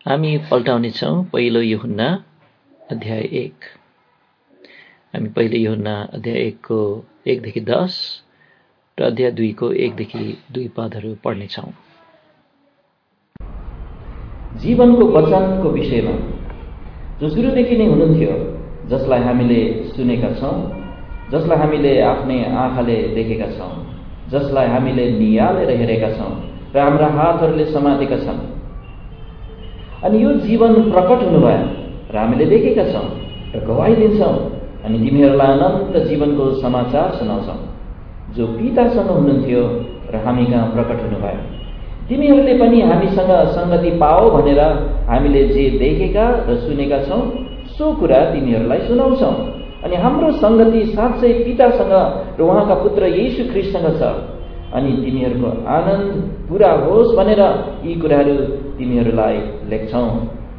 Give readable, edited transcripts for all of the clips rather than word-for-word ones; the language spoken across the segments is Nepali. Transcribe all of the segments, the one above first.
हामी पल्टाउनेछौँ पहिलो यूहन्ना अध्याय 1। हामी पहिलो यूहन्ना अध्याय 1 को 1 देखि 10 र अध्याय 2 को 1 देखि 2 पदहरू पढ्नेछौँ। जीवनको वचनको विषयमा जो सुरुदेखि नै हुनुहुन्थ्यो, जसलाई हामीले सुनेका छौँ, जसलाई हामीले आफ्नै आँखाले देखेका छौँ, जसलाई हामीले नियालेर हेरेका छौँ र हाम्रा हातहरूले समातेका छन्। अनि यो जीवन प्रकट हुनुभयो र हामीले देखेका छौँ र गवाही दिन्छौँ अनि तिमीहरूलाई अनन्त जीवनको समाचार सुनाउँछौँ, जो पितासँग हुनुहुन्थ्यो र हामी कहाँ प्रकट हुनुभयो। तिमीहरूले पनि हामीसँग संगति पाओ भनेर हामीले जे देखेका र सुनेका छौँ सो कुरा तिमीहरूलाई सुनाउँछौँ। अनि हाम्रो संगति साँच्चै पितासँग र उहाँका पुत्र येशू ख्रीष्टसँग छ। अनि तिमीहरूको आनन्द पूरा होस् भनेर यी कुराहरू तिमीहरूलाई लेख्छौँ।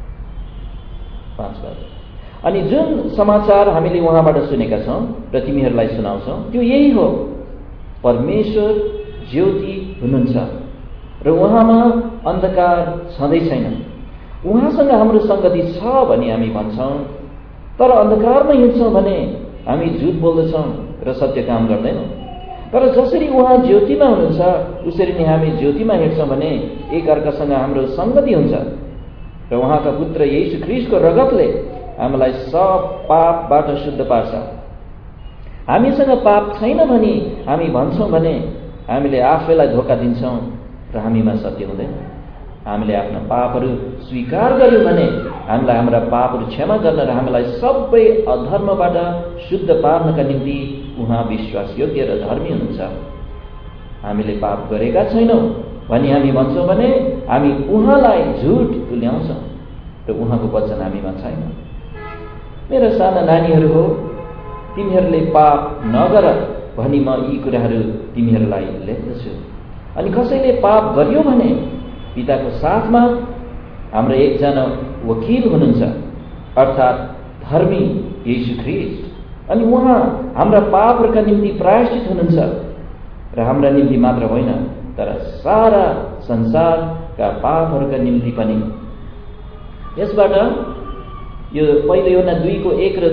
5 पद। अनि जुन समाचार हामीले उहाँबाट सुनेका छौँ र तिमीहरूलाई सुनाउँछौँ त्यो यही हो, परमेश्वर ज्योति हुनुहुन्छ र उहाँमा अन्धकार छँदै छैन। उहाँसँग हाम्रो संगति छ भने हामी भन्छौँ, तर अन्धकारमा हिँड्छौँ भने हामी झुट बोल्दछौँ र सत्य काम गर्दैनौँ। तर जसरी उहाँ ज्योतिमा हुनुहुन्छ उसरी नै हामी ज्योतिमा हिँड्छौँ भने एकअर्कासँग हाम्रो संगति हुन्छ र उहाँका पुत्र येशू ख्रीष्टको रगतले हामीलाई सब पापबाट शुद्ध पार्छ। हामीसँग पाप छैन भनी हामी भन्छौँ भने हामीले आफैलाई धोका दिन्छौँ र हामीमा सत्य हुँदैन। हामीले आफ्ना पापहरू स्वीकार गर्यौँ भने हामीलाई हाम्रा पापहरू क्षमा गर्न र हामीलाई सबै अधर्मबाट शुद्ध पार्नका निम्ति उहाँ विश्वासयोग्य र धर्मी हुनुहुन्छ। हामीले पाप गरेका छैनौँ भनी हामी भन्छौँ भने हामी उहाँलाई झुट तुल्याउँछौँ र उहाँको वचन हामीमा छैन। मेरा साना नानीहरू हो, तिमीहरूले पाप नगर भनी म यी कुराहरू तिमीहरूलाई लेख्दछु। अनि कसैले पाप गर्यो भने पिताको साथमा हाम्रो एकजना वकिल हुनुहुन्छ, अर्थात् धर्मी येशू ख्रीष्ट। अनि उहाँ हाम्रा पापहरूका निम्ति प्रायश्चित हुनुहुन्छ र हाम्रा निम्ति मात्र होइन तर सारा संसारका पापहरूका निम्ति पनि। यसबाट यो पहिलो यूहन्ना 2 को 1 र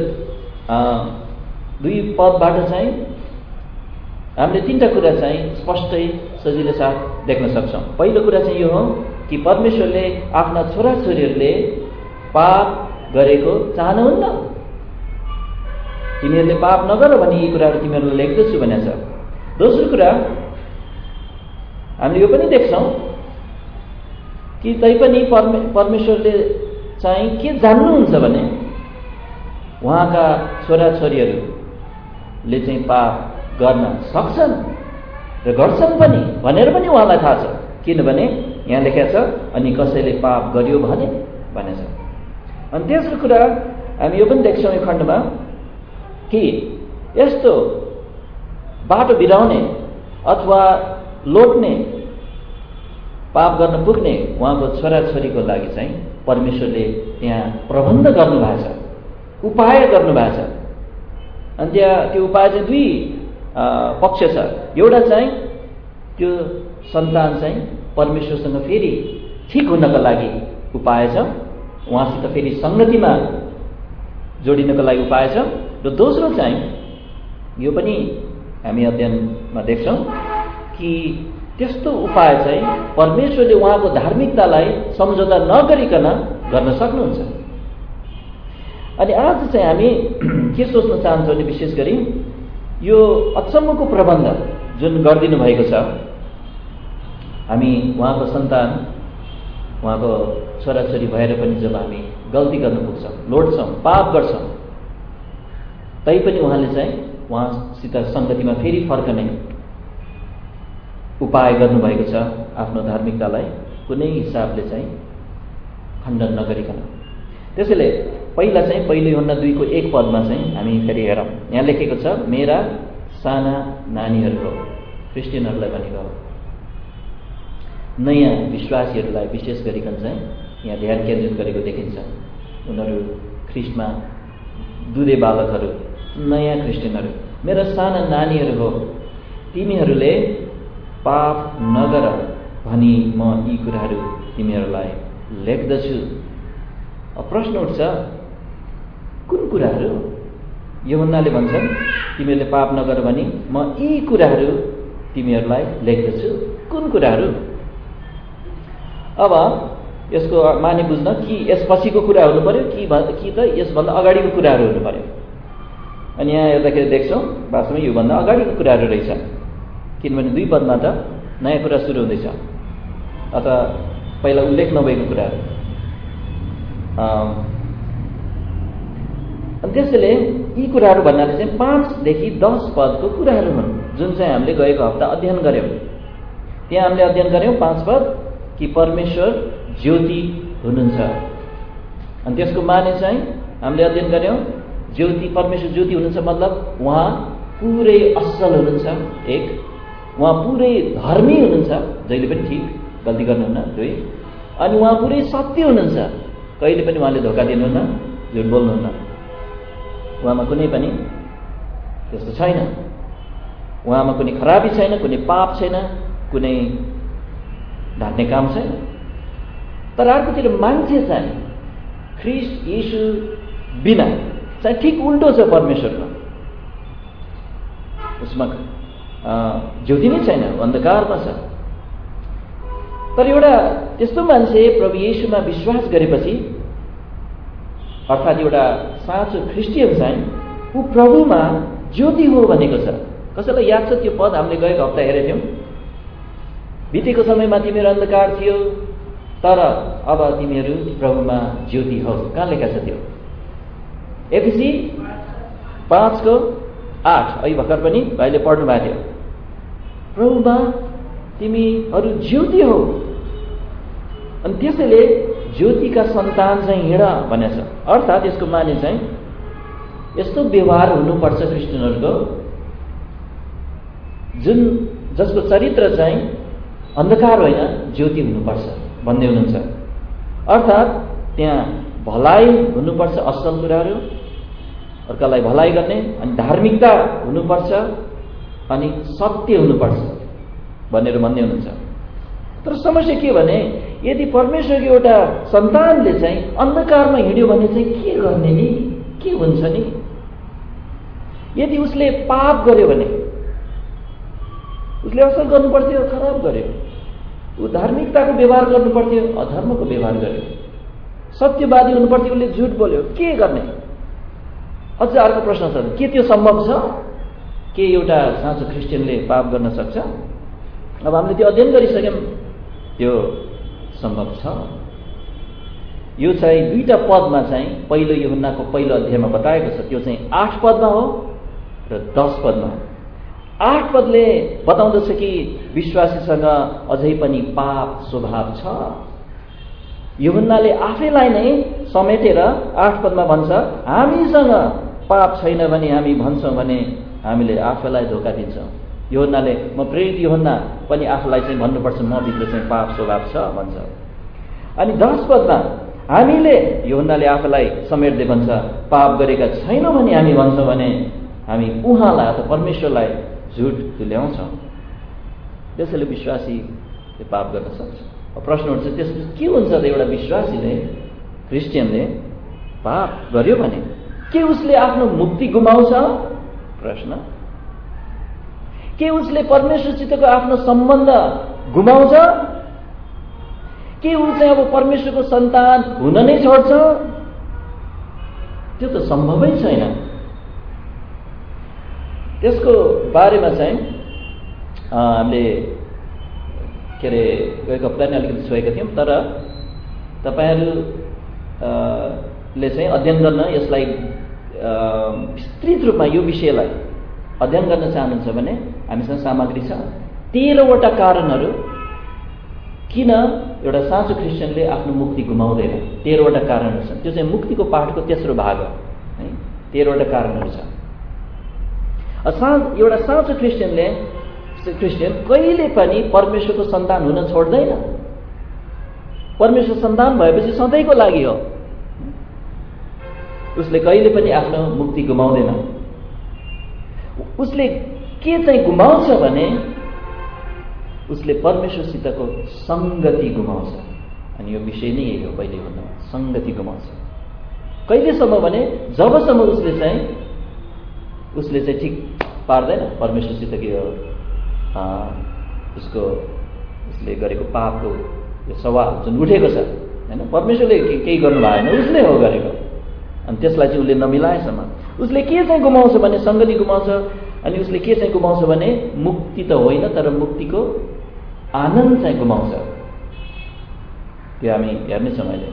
2 पदबाट चाहिँ हामीले 3टा कुरा चाहिँ स्पष्टै सजिलै साथ देख्न सक्छौँ। पहिलो कुरा चाहिँ यो हो कि परमेश्वरले आफ्ना छोराछोरीहरूले पाप गरेको चाहनुहुन्न। तिमीहरूले पाप नगर भने यी कुराहरू तिमीहरूलाई लेख्दछु भनेको छ। दोस्रो कुरा हामीले यो पनि देख्छौँ कि तैपनि परमेश्वरले चाहिँ के जान्नुहुन्छ भने उहाँका छोराछोरीहरूले चाहिँ पाप गर्न सक्छन् र गर्छन् पनि भनेर पनि उहाँलाई थाहा छ, किनभने यहाँ लेखेको छ अनि कसैले पाप गर्यो भने भनेछ। अनि तेस्रो कुरा हामी यो पनि देख्छौँ यो खण्डमा कि यस्तो बाटो बिराउने अथवा लोट्ने पाप गर्न पुग्ने उहाँको छोराछोरीको लागि चाहिँ परमेश्वरले त्यहाँ प्रबन्ध गर्नुभएको छ, उपाय गर्नुभएको छ। अनि त्यहाँ त्यो उपाय चाहिँ 2 पक्ष छ। एउटा चाहिँ त्यो सन्तान चाहिँ परमेश्वरसँग फेरि ठिक हुनको लागि उपाय छ, उहाँसित फेरि संगतिमा जोडिनको लागि उपाय छ। र दोस्रो चाहिँ यो पनि हामी अध्ययनमा देख्छौँ कि त्यस्तो उपाय चाहिँ परमेश्वरले उहाँको धार्मिकतालाई सम्झौता नगरिकन गर्न सक्नुहुन्छ। अनि आज चाहिँ हामी के सोच्न चाहन्छौँ भने विशेष गरी यो अचम्मको प्रबन्ध जुन गरिदिनु भएको छ, हामी उहाँको सन्तान, उहाँको छोराछोरी भएर पनि जब हामी गल्ती गर्न पुग्छौँ, लोट्छौँ, पाप गर्छौँ, तैपनि उहाँले चाहिँ उहाँसित संगतिमा फेरि फर्कने उपाय गर्नुभएको छ, आफ्नो धार्मिकतालाई कुनै हिसाबले चाहिँ खण्डन नगरिकन। त्यसैले पहिला चाहिँ पहिलो यूहन्ना 2 को 1 पदमा चाहिँ हामी फेरि हेरौँ। यहाँ लेखेको छ, मेरा साना नानीहरूको, क्रिस्चियनहरूलाई भनेको हो, नयाँ विश्वासीहरूलाई विशेष गरिकन चाहिँ यहाँ ध्यान केन्द्रित गरेको देखिन्छ। उनीहरू ख्रिस्टमा दुधे बालकहरू, नयाँ क्रिस्चियनहरू। मेरा साना नानीहरू हो, तिमीहरूले पाप नगर भनी म यी कुराहरू तिमीहरूलाई लेख्दछु प्रश्न उठ्छ, कुन कुराहरू? यूहन्नाले भन्छन्, तिमीहरूले पाप नगर भनी म यी कुराहरू तिमीहरूलाई लेख्दछु। कुन कुराहरू? अब यसको माने बुझ्न कि यसपछिको कुरा हुनु पर्यो कि त यसभन्दा अगाडिको कुराहरू हुनु पर्यो। अनि यहाँ हेर्दाखेरि देख्छौँ वास्तवमा योभन्दा अगाडिको कुराहरू रहेछ, किनभने 2 पदमा त नयाँ कुरा सुरु हुँदैछ अथवा पहिला उल्लेख नभएको कुराहरू। अनि त्यसैले यी कुराहरू भन्नाले चाहिँ 5 देखि 10 पदको कुराहरू हुन्, जुन चाहिँ हामीले गएको हप्ता अध्ययन गऱ्यौँ। त्यहाँ हामीले अध्ययन गऱ्यौँ 5 पद कि परमेश्वर ज्योति हुनुहुन्छ। अनि त्यसको माने चाहिँ हामीले अध्ययन गऱ्यौँ, ज्योति, परमेश्वर ज्योति हुनुहुन्छ मतलब उहाँ पुरै असल हुनुहुन्छ, 1। उहाँ पुरै धर्मी हुनुहुन्छ, जहिले पनि ठिक, गल्ती गर्नुहुन्न, 2। अनि उहाँ पुरै सत्य हुनुहुन्छ, कहिले पनि उहाँले धोका दिनुहुन्न, झुट बोल्नुहुन्न, उहाँमा कुनै पनि त्यस्तो छैन। उहाँमा कुनै खराबी छैन, कुनै पाप छैन, कुनै ढाट्ने काम छैन। तर अर्कोतिर मान्छे चाहिँ ख्रीष्ट येशू बिना चाहिँ ठिक उल्टो छ परमेश्वरमा। उसमा ज्योति नै छैन, अन्धकारमा छ। तर एउटा त्यस्तो मान्छे प्रभु येशूमा विश्वास गरेपछि, अर्थात् एउटा साँचो ख्रिस्टियन चाहिँ ऊ प्रभुमा ज्योति हो भनेको छ। कसैलाई याद छ त्यो पद? हामीले गएको हप्ता हेरेको थियौँ, बितेको समयमा तिमीहरू अन्धकार थियो तर अब तिमीहरू प्रभुमा ज्योति हौ। कहाँ लेखा छ त्यो? एफिसी 5:8। अहिले भर्खर पनि भाइले पढ्नु भएको थियो, प्रभुमा तिमीहरू ज्योति हौ। अनि त्यसैले ज्योतिका सन्तान चाहिँ हिँड भनेको छ। अर्थात् यसको माने चाहिँ यस्तो व्यवहार हुनुपर्छ क्रिस्चियनहरूको जसको चरित्र चाहिँ अन्धकार होइन, ज्योति हुनुपर्छ भन्दै हुनुहुन्छ। अर्थात् त्यहाँ भलाइ हुनुपर्छ, असल कुराहरू, अर्कालाई भलाइ गर्ने, अनि धार्मिकता हुनुपर्छ, अनि सत्य हुनुपर्छ भनेर भन्दै हुनुहुन्छ। तर समस्या के भने यदि परमेश्वरको एउटा सन्तानले चाहिँ अन्धकारमा हिँड्यो भने चाहिँ के गर्ने नि? के हुन्छ नि? यदि उसले पाप गर्यो भने उसले असल गर्नु पर्थ्यो, खराब गर्यो। ऊ धार्मिकताको व्यवहार गर्नु पर्थ्यो, अधर्मको व्यवहार गर्यो। सत्यवादी हुनु पर्थ्यो, उसले झुट बोल्यो, के गर्ने? अझ अर्को प्रश्न छ, के त्यो सम्भव छ? के एउटा साँचो क्रिस्चियनले पाप गर्न सक्छ? अब हामीले त्यो अध्ययन गरिसक्यौँ, त्यो सम्भव छ। यो चाहिँ 2टा पदमा चाहिँ पहिलो यूहन्नाको पहिलो अध्यायमा बताएको छ। त्यो चाहिँ 8 पदमा हो र 10 पदमा हो। 8 पदले बताउँदछ कि विश्वासीसँग अझै पनि पाप स्वभाव छ। यूहन्नाले आफैलाई नै समेटेर 8 पदमा भन्छ, हामीसँग पाप छैन भने हामी भन्छौँ भने हामीले आफैलाई धोका दिन्छौँ। यूहन्नाले, म प्रेरित यूहन्ना पनि आफूलाई चाहिँ भन्नुपर्छ म भित्र चाहिँ पाप स्वभाव छ भन्छ। अनि 10 पदमा हामीले, यूहन्नाले आफूलाई समेट्दै भन्छ, पाप गरेका छैनौँ भने हामी भन्छौँ भने हामी उहाँलाई अथवा परमेश्वरलाई झुट तुल्याउँछौँ। त्यसैले विश्वासीले पाप गर्न सक्छ। प्रश्न उठ्छ, त्यसपछि के हुन्छ त एउटा विश्वासीले, क्रिस्चियनले पाप गर्यो भने के उसले आफ्नो मुक्ति गुमाउँछ? प्रश्न। के उसले परमेश्वरसितको आफ्नो सम्बन्ध गुमाउँछ? के ऊ चाहिँ अब परमेश्वरको सन्तान हुन नै छोड्छ? त्यो त सम्भवै छैन। त्यसको बारेमा चाहिँ हामीले के अरे गएको हप्ता नै अलिकति छोएका थियौँ, तर तपाईँहरूले चाहिँ अध्ययन गर्न, यसलाई विस्तृत रूपमा यो विषयलाई अध्ययन गर्न चाहनुहुन्छ भने हामीसँग सामग्री छ। 13वटा कारणहरू किन एउटा साँचो क्रिस्चियनले आफ्नो मुक्ति गुमाउँदैन। 13वटा कारणहरू छन्। त्यो चाहिँ मुक्तिको पाठको तेस्रो भाग हो है। 13वटा कारणहरू छ। एउटा साँचो क्रिस्चियन कहिले पनि परमेश्वरको सन्तान हुन छोड्दैन। परमेश्वर सन्तान भएपछि सधैँको लागि हो। उसले कहिले पनि आफ्नो मुक्ति गुमाउँदैन। उसले के चाहिँ गुमाउँछ भने उसले परमेश्वरसितको संगति गुमाउँछ। अनि यो विषय नै यही हो, पहिले भन्दा संगति गुमाउँछ। कहिलेसम्म भने जबसम्म उसले चाहिँ ठिक पार्दैन परमेश्वरसित कि उसले गरेको पापको यो सवाल जुन उठेको छ हैन, परमेश्वरले केही गर्नु भएन, उसले हो गरेको। अनि त्यसलाई चाहिँ उसले नमिलाएसम्म उसले के चाहिँ गुमाउँछ भने सङ्गति गुमाउँछ। अनि उसले के चाहिँ गुमाउँछ भने मुक्ति त होइन, तर मुक्तिको आनन्द चाहिँ गुमाउँछ। त्यो हामी हेर्नेछौँ अहिले।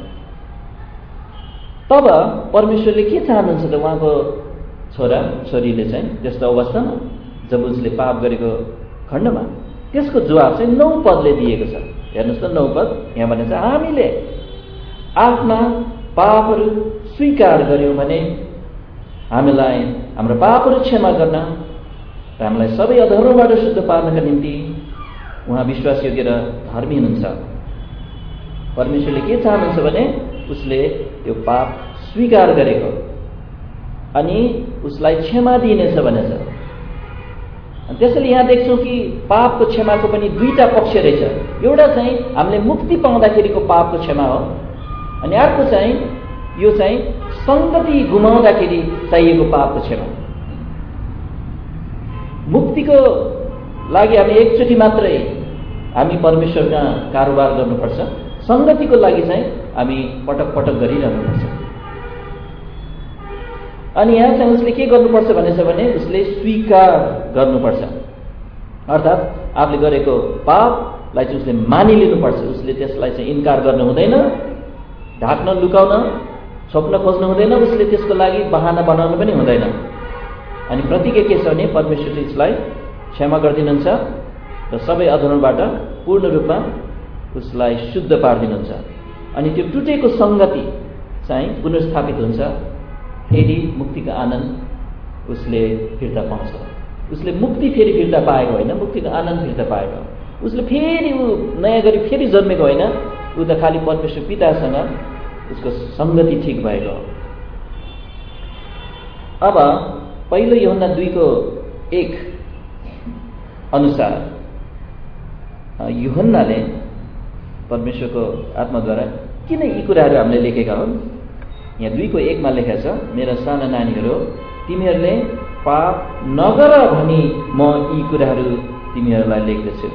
तब परमेश्वरले के चाहनुहुन्छ त उहाँको छोरा छोरीले चाहिँ त्यस्तो अवस्थामा जब उसले पाप गरेको खण्डमा त्यसको जवाब चाहिँ 9 पदले दिएको छ। हेर्नुहोस् त 9 पद यहाँ भने चाहिँ हामीले आफ्ना पापहरू स्वीकार गर्यौँ भने हामीलाई हाम्रो पापहरू क्षमा गर्न र हामीलाई सबै अधर्मबाट शुद्ध पार्नका निम्ति उहाँ विश्वासयोग्य र धर्मी हुनुहुन्छ। परमेश्वरले के चाहनुहुन्छ भने उसले त्यो पाप स्वीकार गरेको अनि उसलाई क्षमा दिइनेछ भनेछ। अनि त्यसैले यहाँ देख्छौँ कि पापको क्षमाको पनि 2टा पक्ष रहेछ। एउटा चाहिँ हामीले मुक्ति पाउँदाखेरिको पापको क्षमा हो, अनि अर्को चाहिँ यो चाहिँ सङ्गति गुमाउँदाखेरि चाहिएको पापको क्षमा। मुक्तिको लागि हामी एकचोटि मात्रै हामी परमेश्वरका कारोबार गर्नुपर्छ, सङ्गतिको लागि चाहिँ हामी पटक पटक गरिरहनुपर्छ। अनि यहाँ चाहिँ उसले के गर्नुपर्छ भनेछ भने उसले स्वीकार गर्नुपर्छ, अर्थात् आफूले गरेको पापलाई चाहिँ उसले मानिलिनुपर्छ। उसले त्यसलाई चाहिँ इन्कार गर्नु हुँदैन, ढाक्न लुकाउन छोप्न खोज्नु हुँदैन, उसले त्यसको लागि बहाना बनाउनु पनि हुँदैन। अनि प्रतिज्ञा के छ भने परमेश्वरले उसलाई क्षमा गरिदिनुहुन्छ र सबै अधर्मबाट पूर्ण रूपमा उसलाई शुद्ध पारिदिनुहुन्छ। अनि त्यो टुटेको सङ्गति चाहिँ पुनर्स्थापित हुन्छ। फेरि मुक्तिको आनन्द उसले फिर्ता पाउँछ। उसले मुक्ति फेरि फिर्ता पाएको होइन, मुक्तिको आनन्द फिर्ता पाएको। उसले फेरि नयाँ गरी फेरि जन्मेको होइन, ऊ त खालि परमेश्वर पितासँग उसको सङ्गति ठिक भएको। अब पहिलो यूहन्ना 2:1 अनुसार यूहन्नाले परमेश्वरको आत्माद्वारा किन यी कुराहरू हामीले लेखेका हुन्? यहाँ 2:1 लेखेको छ, मेरा साना नानीहरू तिमीहरूले पाप नगर भनी म यी कुराहरू तिमीहरूलाई लेख्दछु।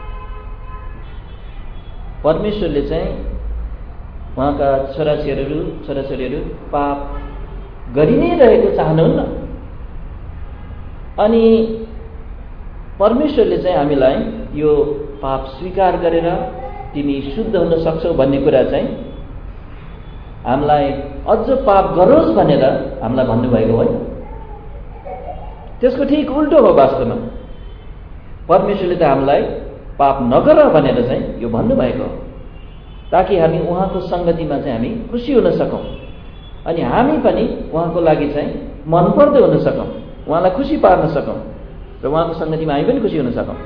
परमेश्वरले चाहिँ उहाँका छोराछोरीहरू पाप गरि नै रहेको चाहनुहुन्न। अनि परमेश्वरले चाहिँ हामीलाई यो पाप स्वीकार गरेर तिमी शुद्ध हुन सक्छौ भन्ने कुरा चाहिँ हामीलाई अझ पाप गरोस् भनेर हामीलाई भन्नुभएको होइन। त्यसको ठिक उल्टो हो। वास्तवमा परमेश्वरले त हामीलाई पाप नगर भनेर चाहिँ यो भन्नुभएको हो, ताकि हामी उहाँको सङ्गतिमा चाहिँ हामी खुसी हुन सकौँ अनि हामी पनि उहाँको लागि चाहिँ मनपर्दो हुन सकौँ, उहाँलाई खुसी पार्न सकौँ र उहाँको सङ्गतिमा हामी पनि खुसी हुन सकौँ।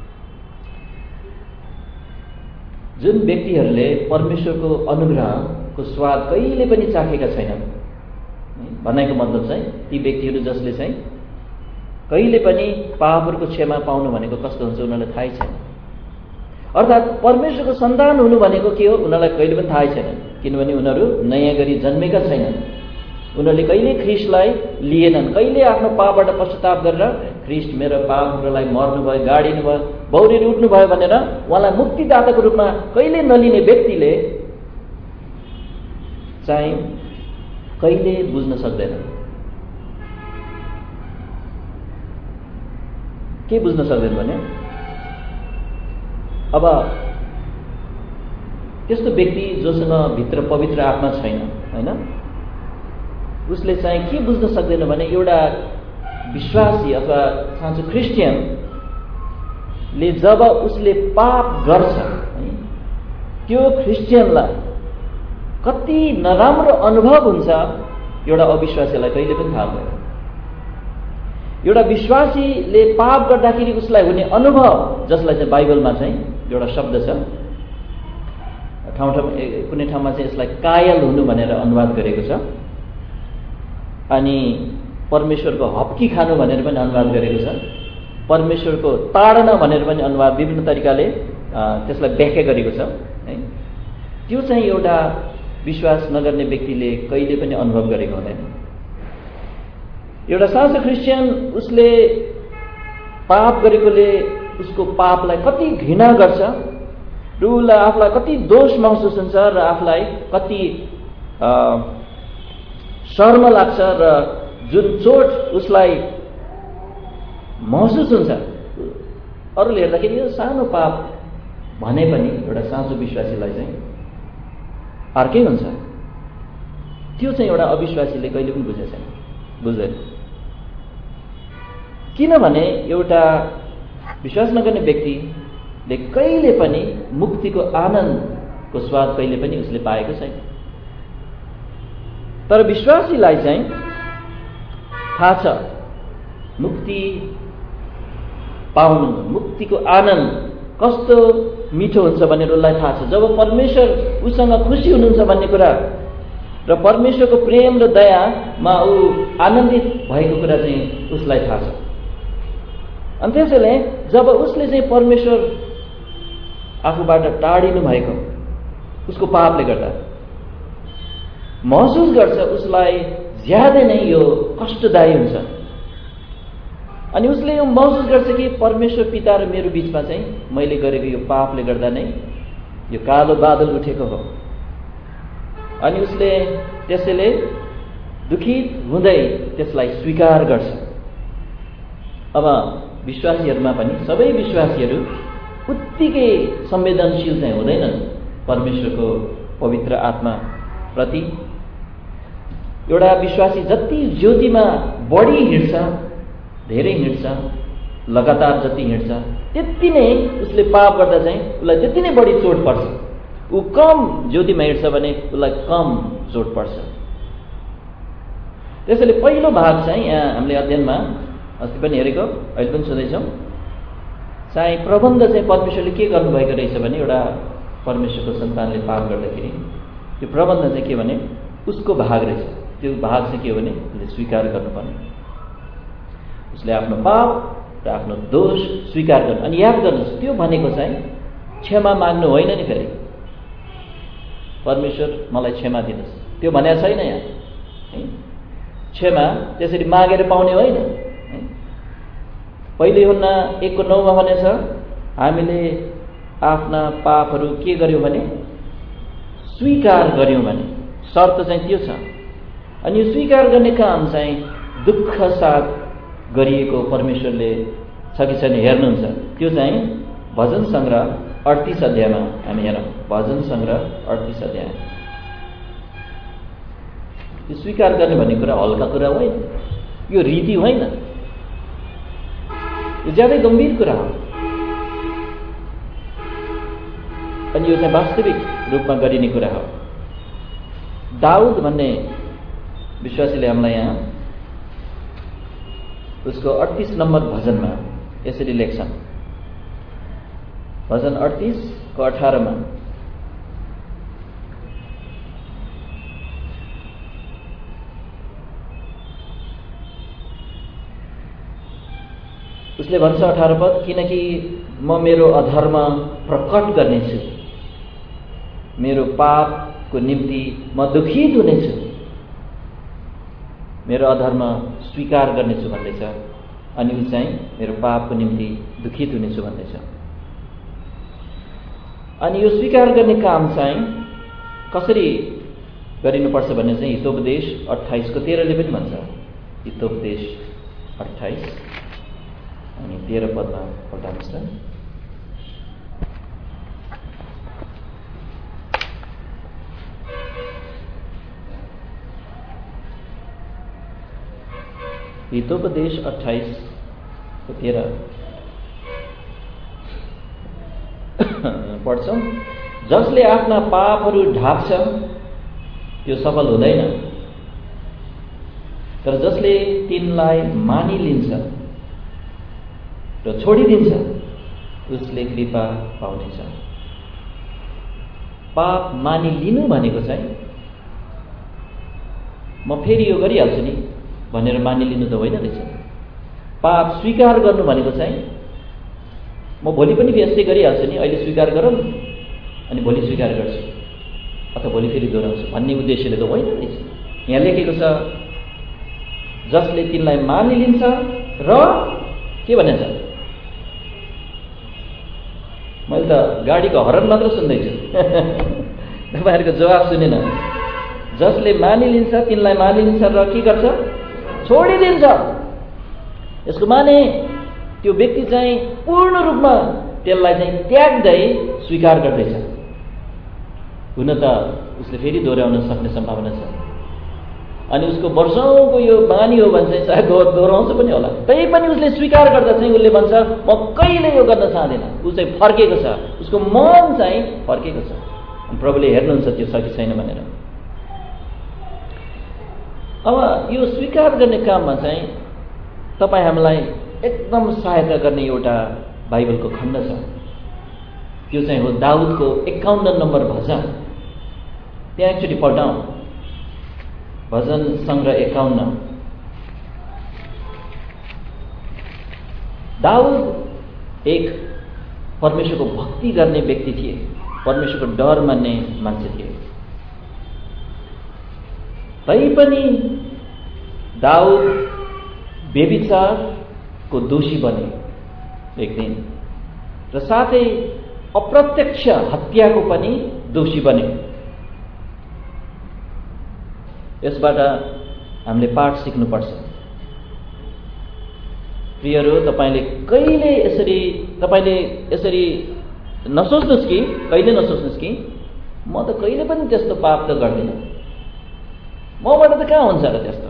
जुन व्यक्तिहरूले परमेश्वरको अनुग्रहको स्वाद कहिले पनि चाखेका छैनन्, भन्नाको मतलब चाहिँ ती व्यक्तिहरू जसले चाहिँ कहिले पनि पापहरूको क्षमा पाउनु भनेको कस्तो हुन्छ उनीहरूलाई थाहै छैन। अर्थात् परमेश्वरको सन्तान हुनु भनेको के हो उनीहरूलाई कहिले पनि थाहै छैन, किनभने उनीहरू नयाँ गरी जन्मेका छैनन्। उनीहरूले कहिले ख्रिस्टलाई लिएनन्, कहिले आफ्नो पापबाट पश्चाताप गरेर ख्रिस्ट मेरो पापहरूलाई मर्नुभयो, गाडिनुभयो, बौरेर उठ्नुभयो भनेर उहाँलाई मुक्तिदाताको रूपमा कहिले नलिने व्यक्तिले चाहिँ कहिले बुझ्न सक्दैन। के बुझ्न सक्दैन भने अब त्यस्तो व्यक्ति जोसँग भित्र पवित्र आत्मा छैन होइन, उसले चाहिँ के बुझ्न सक्दैन भने एउटा विश्वासी अथवा साँचो क्रिस्चियनले जब उसले पाप गर्छ त्यो क्रिस्चियनलाई कति नराम्रो अनुभव हुन्छ एउटा अविश्वासीलाई कहिले पनि थाहा हुँदैन। एउटा विश्वासीले पाप गर्दाखेरि उसलाई हुने अनुभव, जसलाई चाहिँ बाइबलमा चाहिँ एउटा शब्द छ, कुनै ठाउँमा चाहिँ यसलाई कायल हुनु भनेर अनुवाद गरेको छ, अनि परमेश्वरको हप्की खानु भनेर पनि अनुवाद गरेको छ, परमेश्वरको ताडना भनेर पनि अनुवाद विभिन्न तरिकाले त्यसलाई व्याख्या गरेको छ है। त्यो चाहिँ एउटा विश्वास नगर्ने व्यक्तिले कहिले पनि अनुभव गरेको हुँदैन। एउटा साँचो क्रिस्चियन उसले पाप गरेकोले उसको पापलाई कति घृणा गर्छ र उसलाई आफूलाई कति दोष महसुस हुन्छ र आफूलाई कति शर्म लाग्छ र जुन चोट उसलाई महसुस हुन्छ अरूले हेर्दाखेरि यो सानो पाप भने पनि एउटा साँचो विश्वासीलाई चाहिँ अर्कै हुन्छ। त्यो चाहिँ एउटा अविश्वासीले कहिले पनि बुझ्दैन। किनभने एउटा विश्वास नगर्ने व्यक्तिले कहिले पनि मुक्तिको आनन्दको स्वाद कहिले पनि उसले पाएको छैन। तर विश्वासीलाई चाहिँ थाहा छ मुक्ति पाउनु, मुक्तिको आनन्द कस्तो मिठो हुन्छ भनेर उसलाई थाहा छ। जब परमेश्वर उसँग खुसी हुनुहुन्छ भन्ने कुरा र परमेश्वरको प्रेम र दयामा ऊ आनन्दित भएको कुरा चाहिँ उसलाई थाहा छ। अनि त्यसैले जब उसले चाहिँ परमेश्वर आफूबाट टाढिनु भएको उसको पापले गर्दा महसुस गर्छ, उसलाई ज्यादै नै यो कष्टदायी हुन्छ। अनि उसले यो महसुस गर्छ कि परमेश्वर पिता र मेरो बीचमा चाहिँ मैले गरेको यो पापले गर्दा नै यो कालो बादल उठेको हो। अनि उसले त्यसैले दुखित हुँदै त्यसलाई स्वीकार गर्छ। अब विश्वासीहरूमा पनि सबै विश्वासीहरू उत्तिकै संवेदनशील चाहिँ हुँदैनन् परमेश्वरको पवित्र आत्मा प्रति। एउटा विश्वासी जति ज्योतिमा बढी हिँड्छ, धेरै हिँड्छ, लगातार जति हिँड्छ त्यति नै उसले पाप गर्दा चाहिँ उसलाई त्यति नै बढी चोट पर्छ। ऊ कम ज्योतिमा हिँड्छ भने उसलाई कम चोट पर्छ। त्यसैले पहिलो भाग चाहिँ यहाँ हामीले अध्ययनमा अस्ति पनि हेरेको, अहिले पनि सुन्दैछौँ, चाहिँ प्रबन्ध चाहिँ परमेश्वरले के गर्नुभएको रहेछ भने एउटा परमेश्वरको सन्तानले पाप गर्दाखेरि त्यो प्रबन्ध चाहिँ के भने उसको भाग रहेछ। त्यो भाग चाहिँ के हो भने उसले स्वीकार गर्नुपर्ने, उसले आफ्नो पाप र आफ्नो दोष स्वीकार गर्नु। अनि याद गर्नुहोस् त्यो भनेको चाहिँ क्षमा माग्नु होइन नि। फेरि परमेश्वर मलाई क्षमा दिनुहोस् त्यो भनेको छैन यहाँ। क्षमा त्यसरी मागेर पाउने होइन। पहिले यूहन्ना 1:9 भनेछ हामीले आफ्ना पापहरू के गर्यौँ भने स्वीकार गर्यौँ भने, शर्त चाहिँ त्यो छ। अनि यो स्वीकार गर्ने काम चाहिँ दुःख साथ गरिएको परमेश्वरले छ कि छैन हेर्नुहुन्छ। त्यो चाहिँ भजन सङ्ग्रह 38 अध्यायमा हामी हेरौँ। भजन सङ्ग्रह 38 अध्याय। यो स्वीकार गर्ने भन्ने कुरा हल्का कुरा होइन, यो रीति होइन, यो ज्यादै गम्भीर कुरा हो। अनि यो चाहिँ वास्तविक रूपमा गरिने कुरा हो। दाउद भन्ने विश्वासीले हामीलाई यहाँ उसको 38 नम्बर भजनमा यसरी लेख्छन्। भजन 38 को 18 मा उसले भन्छ 18 पद, किनकि म मेरो अधर्म प्रकट गर्नेछु, मेरो पापको निम्ति म दुखित हुनेछु, मेरो अधर्म स्वीकार गर्नेछु भन्दैछ। अनि ऊ चाहिँ मेरो पापको निम्ति दुखित हुनेछु भन्दैछ। अनि यो स्वीकार गर्ने काम चाहिँ कसरी गरिनुपर्छ भन्ने चाहिँ हितोपदेश 28 को 13 ले पनि भन्छ। हितोपदेश 28 अनि 13 पदमा पढ्नुहोस् त। हितोपदेश 28 को 13 पढ्छौँ। जसले आफ्ना पापहरू ढाक्छ त्यो सफल हुँदैन, तर जसले तिनलाई मानिलिन्छ र छोडिदिन्छ उसले कृपा पाउनेछ। पाप मानिलिनु भनेको चाहिँ म फेरि यो गरिहाल्छु नि भनेर मानिलिनु त होइन रहेछ। पाप स्वीकार गर्नु भनेको चाहिँ म भोलि पनि यस्तै गरिहाल्छु नि, अहिले स्वीकार गरौँ अनि भोलि स्वीकार गर्छु। अथवा भोलि फेरि दोहोऱ्याउँछु भन्ने उद्देश्यले त होइन रहेछ। यहाँ लेखेको छ जसले तिनलाई मानिलिन्छ र के भनेछ? मैले त गाडीको हर्न मात्र सुन्दैछु तपाईँहरूको जवाब सुनेन। जसले मानिलिन्छ तिनलाई मानिलिन्छ र के गर्छ? छोडिदिन्छ। यसको माने त्यो व्यक्ति चाहिँ पूर्ण रूपमा त्यसलाई चाहिँ त्याग्दै स्वीकार गर्दैछ। हुन त उसले फेरि दोहोऱ्याउन सक्ने सम्भावना छ अनि उसको वर्षौंको यो बानी हो भने चाहिँ सायद दोहोऱ्याउँछ पनि होला। तै पनि उसले स्वीकार गर्दा चाहिँ उसले भन्छ म कहिले यो गर्न चाहदिनँ। ऊ चाहिँ फर्केको छ, उसको मन चाहिँ फर्केको छ। अनि प्रभुले हेर्नुहुन्छ त्यो छ कि छैन भनेर। अब यो स्वीकार गर्ने काममा चाहिँ तपाईँ हामीलाई एकदम सहायता गर्ने एउटा बाइबलको खण्ड छ। त्यो चाहिँ हो दाउदको 51 नम्बर भजन। त्यहाँ एकचोटि पल्टाउँ। भजन सङ्ग्रह 51। दाउद एक परमेश्वरको भक्ति गर्ने व्यक्ति थिए, परमेश्वरको डर मान्ने मान्छे थिए। तैपनि दाउद व्यभिचारको दोषी बने एक दिन र साथै अप्रत्यक्ष हत्याको पनि दोषी बने। यसबाट हामीले पाठ सिक्नुपर्छ। प्रियहरू, तपाईँले यसरी नसोच्नुहोस् कि कहिले नसोच्नुहोस् कि म त कहिले पनि त्यस्तो पाप त गर्दिनँ, मबाट त कहाँ हुन्छ र त्यस्तो।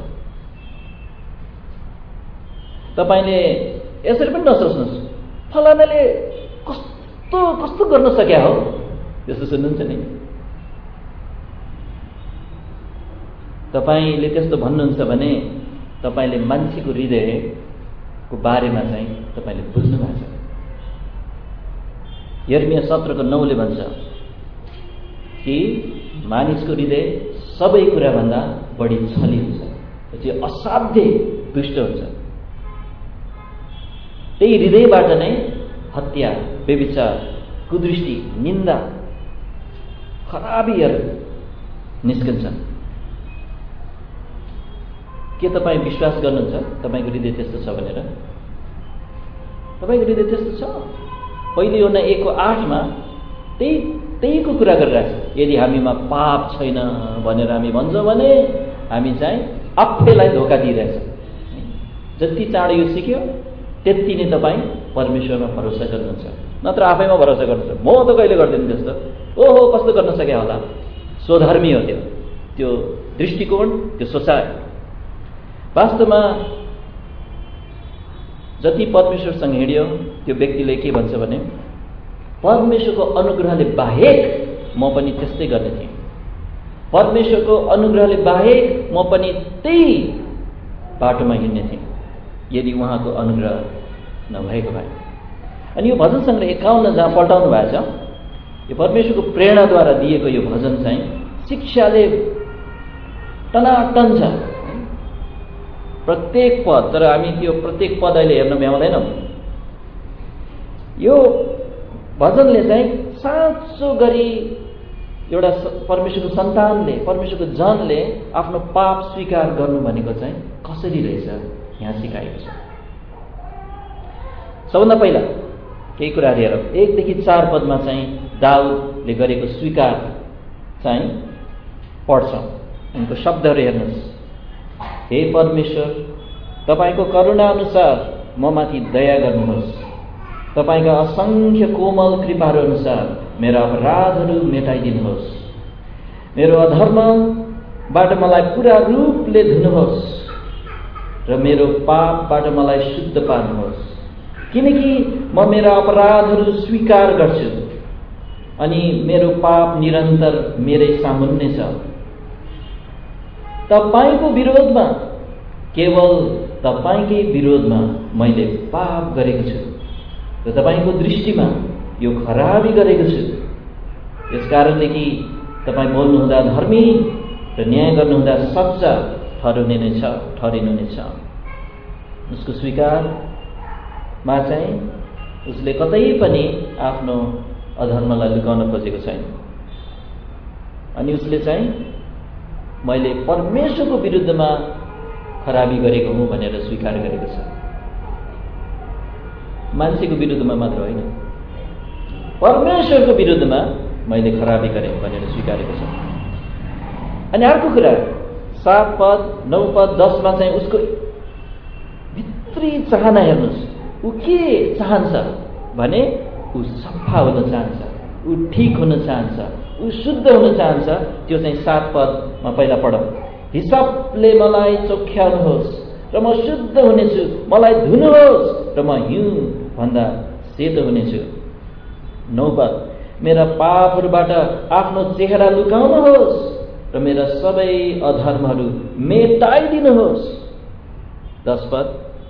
तपाईँले यसरी पनि नसोच्नुहोस् फलानाले कस्तो कस्तो गर्न सक्या हो, त्यस्तो सुन्नुहुन्छ नि। तपाईँले त्यस्तो भन्नुहुन्छ भने तपाईँले मान्छेको हृदयको बारेमा चाहिँ तपाईँले बुझ्नु भएको छ। यर्मिया 17:9 भन्छ कि मानिसको हृदय सबै कुराभन्दा बढी छली हुन्छ, त्यो असाध्य दुष्ट हुन्छ। त्यही हृदयबाट नै हत्या, व्यभिचार, कुदृष्टि, निन्दा, खराबीहरू निस्कन्छन्। के तपाईँ विश्वास गर्नुहुन्छ तपाईँको हृदय त्यस्तो छ भनेर? तपाईँको हृदय त्यस्तो छ? पहिले योना 1:8 त्यहीको कुरा गरिरहेछ। यदि हामीमा पाप छैन भनेर हामी भन्छौँ भने हामी चाहिँ आफैलाई धोका दिइरहेछौँ। जति चाँडो यो सिक्यो त्यति नै तपाईँ परमेश्वरमा भरोसा गर्नुहुन्छ, नत्र आफैमा भरोसा गर्नुहुन्छ। म त कहिले गर्दिनँ त्यस्तो, ओहो कस्तो गर्न सक्या होला। स्वधर्मी हो त्यो दृष्टिकोण, त्यो सोचाइ। वास्तवमा जति परमेश्वरसँग हिँड्यो त्यो व्यक्तिले के भन्छ भने परमेश्वरको अनुग्रहले बाहेक म पनि त्यस्तै गर्ने थिएँ, परमेश्वरको अनुग्रहले बाहेक म पनि त्यही बाटोमा हिँड्ने थिएँ यदि उहाँको अनुग्रह नभएको भए। अनि यो भजन सङ्ग्रह 51 जहाँ पल्टाउनु भएको छ, यो परमेश्वरको प्रेरणाद्वारा दिएको यो भजन चाहिँ शिक्षाले टनाटन छ प्रत्येक पद। तर हामी त्यो प्रत्येक पद अहिले हेर्न भ्याउँदैनौँ। यो भजनले चाहिँ साँचो गरी एउटा परमेश्वरको सन्तानले, परमेश्वरको जनले आफ्नो पाप स्वीकार गर्नु भनेको चाहिँ कसरी रहेछ यहाँ सिकाएको छ। सबभन्दा पहिला केही कुराहरू हेरौँ। 1देखि 4 पदमा चाहिँ दाउदले गरेको स्वीकार चाहिँ पढ्छौँ। उनको शब्दहरू हेर्नुहोस्। हे परमेश्वर, तपाईँको करुणा अनुसार म माथि दया गर्नुहोस्, तपाईँका असंख्य कोमल कृपाहरू अनुसार मेरा अपराधहरू मेटाइदिनुहोस्, मेरो अधर्मबाट मलाई पूरा रूपले धुनुहोस् र मेरो पापबाट मलाई शुद्ध पार्नुहोस्। किनकि म मेरा अपराधहरू स्वीकार गर्छु अनि मेरो पाप निरन्तर मेरै सामुन्ने छ। तपाईको विरोधमा, केवल तपाईकै विरोधमा मैले पाप गरेको छु र तपाईको दृष्टिमा यो खराबी गरेको छु। यसकारणले कि तपाईँ बोल्नुहुँदा धर्मी र न्याय गर्नुहुँदा सच्चा ठहरिनु नै छ। उसको स्वीकारमा चाहिँ उसले कतै पनि आफ्नो अधर्मलाई लुकाउन खोजेको छैन। अनि उसले चाहिँ मैले परमेश्वरको विरुद्धमा खराबी गरेको हुँ भनेर स्वीकार गरेको छ। मान्छेको विरुद्धमा मात्र होइन, परमेश्वरको विरुद्धमा मैले खराबी गरेँ भनेर स्वीकारेको छ। अनि अर्को कुरा 7 पद 9 पद 10मा चाहिँ उसको भित्री चाहना हेर्नुहोस्। ऊ के चाहन्छ भने ऊ सफा हुन चाहन्छ, ऊ ठीक हुन चाहन्छ, ऊ शुद्ध हुन चाहन्छ। त्यो चाहिँ 7 पदमा पहिला पढौँ। हिसाबले मलाई चोख्याउनुहोस् र म शुद्ध हुनेछु, मलाई धुनुहोस् र म हिउँ भन्दा सेतो हुनेछु। 9 पद मेरा पापहरूबाट आफ्नो चेहरा लुकाउनुहोस् र मेरा सबै अधर्महरू मेटाइदिनुहोस्। 10 पद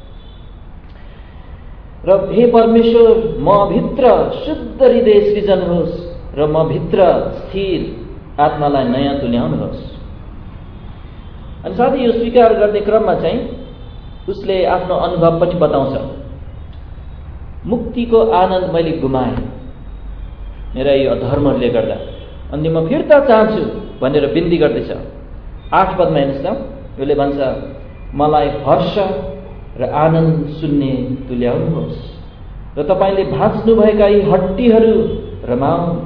र हे परमेश्वर म भित्र शुद्ध हृदय सृजनुहोस् र म भित्र स्थिर आत्मालाई नयाँ तुल्याउनुहोस्। अनि साथै यो स्वीकार गर्ने क्रममा चाहिँ उसले आफ्नो अनुभव पनि बताउँछ। मुक्तिको आनन्द मैले गुमाएँ मेरा यो अधर्महरूले गर्दा, अनि म फिर्ता चाहन्छु भनेर बिन्ती गर्दैछ। 8 पदमा हेर्नुहोस् न, उसले भन्छ मलाई हर्ष र आनन्द सुन्ने तुल्याउनुहोस् र तपाईँले भाँच्नुभएका यी हड्डीहरू रमाउन्।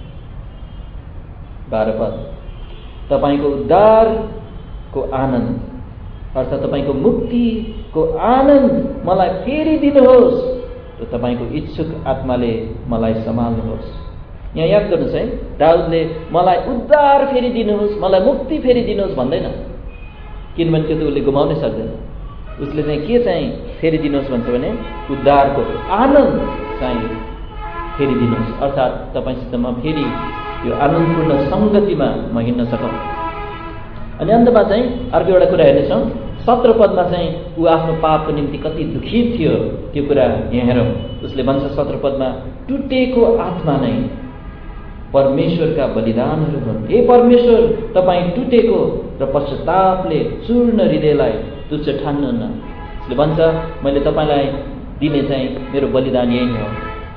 12 पद तपाईँको उद्धारको आनन्द अर्थात् तपाईँको मुक्तिको आनन्द मलाई फेरि दिनुहोस् र तपाईँको इच्छुक आत्माले मलाई सम्हाल्नुहोस्। यहाँ याद गर्नुहोस् है, दाउदले मलाई उद्धार फेरि दिनुहोस्, मलाई मुक्ति फेरि दिनुहोस् भन्दैन, किनभने त्यो त उसले गुमाउनै सक्दैन। उसले चाहिँ के चाहिँ फेरि दिनुहोस् भन्छ भने उद्धारको आनन्द चाहिँ फेरि दिनुहोस्, अर्थात् तपाईँसित म फेरि यो आनन्दपूर्ण सङ्गतिमा म हिँड्न सकौँ। अनि अन्तमा चाहिँ अर्को एउटा कुरा हेर्नेछौँ। 17 पदमा चाहिँ ऊ आफ्नो पापको निम्ति कति दुखित थियो त्यो कुरा यहाँ हेरौँ। उसले भन्छ 17 पदमा टुटेको आत्मा नै परमेश्वरका बलिदानहरू हुन्। हे परमेश्वर तपाईँ टुटेको र पश्चातापले चूर्ण हृदयलाई तुच्छ ठान्नुहुन्न। उसले भन्छ मैले तपाईँलाई दिने चाहिँ मेरो बलिदान यही हो,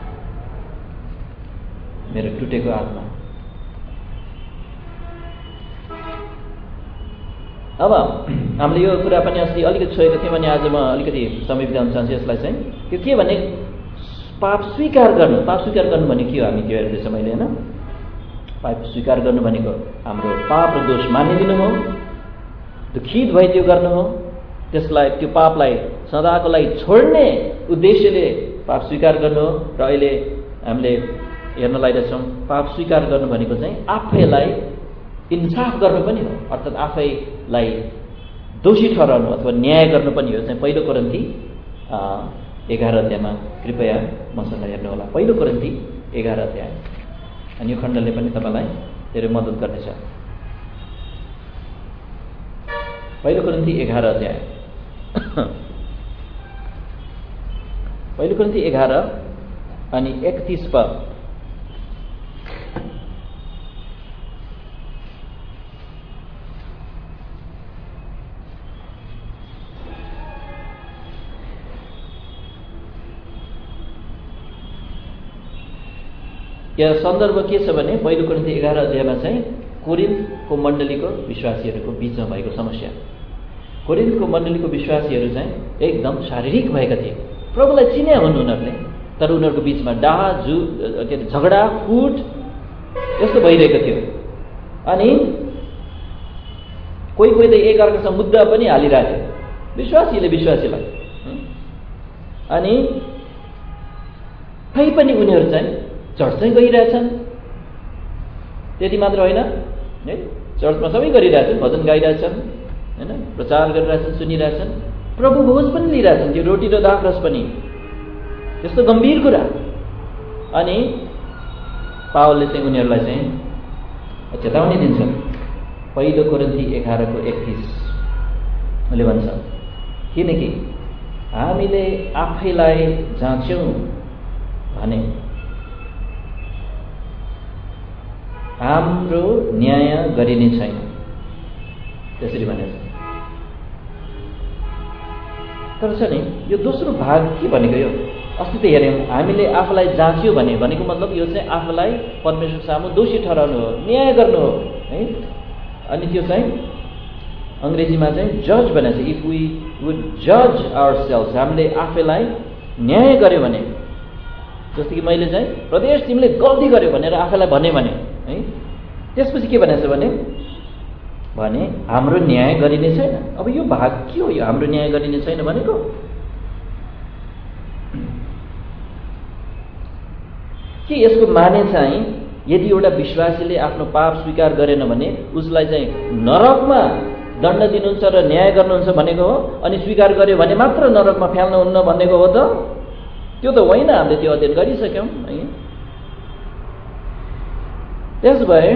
मेरो टुटेको आत्मा। अब हामीले यो कुरा पनि अस्ति अलिकति छोएको थियौँ भने आज म अलिकति समय बिताउन चाहन्छु यसलाई चाहिँ। त्यो के भने पाप स्वीकार गर्नु। पाप स्वीकार गर्नु भने के हो हामी त्यो हेर्दैछ मैले होइन। पाप स्वीकार गर्नु भनेको हाम्रो पाप र दोष मानिदिनु हो, दुखित भई त्यो गर्नु हो, त्यसलाई त्यो पापलाई सदाको लागि छोड्ने उद्देश्यले पाप स्वीकार गर्नु हो। र अहिले हामीले हेर्न लागिरहेछौँ पाप स्वीकार गर्नु भनेको चाहिँ आफैलाई इन्साफ गर्नु पनि हो, अर्थात् आफैलाई दोषी ठहराउनु अथवा न्याय गर्नु पनि हो। चाहिँ 1 कोरिन्थी 11 अध्यायमा कृपया मसँग हेर्नु होला। 1 कोरिन्थी 11 अध्याय, अनि यो खण्डले पनि तपाईँलाई धेरै मद्दत गर्नेछ। 1 कोरिन्थी 11 अध्याय 1 कोरिन्थी 11 अनि 31 पद। यहाँ सन्दर्भ के छ भने 1 कोरिन्थी 11 अध्यायमा चाहिँ कोरिन्थको मण्डलीको विश्वासीहरूको बिचमा भएको समस्या। कोरिन्थको मण्डलीको विश्वासीहरू चाहिँ एकदम शारीरिक भएका थिए। प्रभुलाई चिने हुन् उनीहरूले, तर उनीहरूको बिचमा के अरे झगडा फुट यस्तो भइरहेको थियो। अनि कोही कोही त एकअर्कासँग मुद्दा पनि हालिरहेको थियो विश्वासीले विश्वासीलाई। अनि खै पनि उनीहरू चाहिँ चर्च चाहिँ गइरहेछन्। त्यति मात्र होइन है, चर्चमा सबै गरिरहेछन्, भजन गाइरहेछन् होइन, प्रचार गरिरहेछन्, सुनिरहेछन्, प्रभु भोज पनि लिइरहेछन्, त्यो रोटी र दाखरस पनि। त्यस्तो गम्भीर कुरा। अनि पावलले चाहिँ उनीहरूलाई चाहिँ चेतावनी दिन्छन्। 1 कोरिन्थी 11:31 उले भन्छ किनकि हामीले आफैलाई जाँच्यौँ भने हाम्रो न्याय गरिने छैन, त्यसरी भनेको छ। तर छ नि यो दोस्रो भाग के भनेको, यो अस्ति त हेऱ्यौँ हामीले आफूलाई जाँच्यो भनेको मतलब यो चाहिँ आफूलाई परमेश्वर सामु दोषी ठहराउनु हो, न्याय गर्नु हो। है। अनि त्यो चाहिँ अङ्ग्रेजीमा चाहिँ जज भनेको छ। इफ वी वुड जज आवरसेल्फ, हामीले आफैलाई न्याय गर्यो भने, जस्तो कि मैले चाहिँ प्रदेश तिमीले गल्ती गर्यो भनेर आफैलाई भने है, त्यसपछि के भनेको छ भने हाम्रो न्याय गरिने छैन। अब यो भाग के हो? यो हाम्रो न्याय गरिने छैन भनेको के यसको माने चाहिँ यदि एउटा विश्वासीले आफ्नो पाप स्वीकार गरेन भने उसलाई चाहिँ नरकमा दण्ड दिनुहुन्छ र न्याय गर्नुहुन्छ भनेको हो, अनि स्वीकार गर्यो भने मात्र नरकमा फ्याल्नुहुन्न भनेको हो त? त्यो त होइन, हामीले त्यो अध्ययन गरिसक्यौँ है। त्यसभए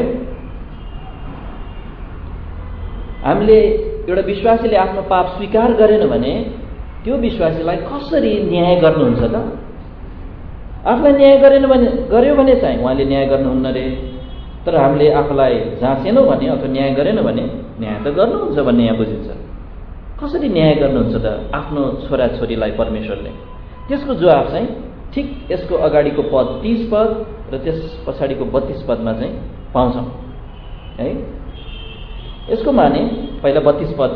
हामीले एउटा विश्वासीले आफ्नो पाप स्वीकार गरेन भने त्यो विश्वासीलाई कसरी न्याय गर्नुहुन्छ त? आफूलाई न्याय गर्यो भने चाहिँ उहाँले न्याय गर्नुहुन्न रे, तर हामीले आफूलाई जाँचेनौँ भने अथवा न्याय गरेन भने न्याय त गर्नुहुन्छ भन्ने यहाँ बुझिन्छ। कसरी न्याय गर्नुहुन्छ त आफ्नो छोराछोरीलाई परमेश्वरले? त्यसको जवाब चाहिँ ठिक यसको अगाडिको पद 30 पद र त्यस पछाडिको 32 पदमा चाहिँ पाउँछौँ है। यसको माने पहिला 32 पद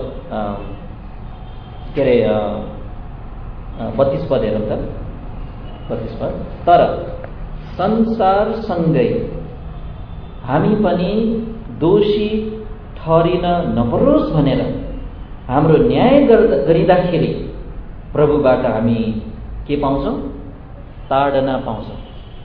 के अरे 32 पद हेरौँ त। 32 पद, तर संसारसँगै हामी पनि दोषी ठहरिन नपरोस् भनेर हाम्रो न्याय गरिँदाखेरि प्रभुबाट हामी के पाउँछौँ? ताडना पाउँछौँ।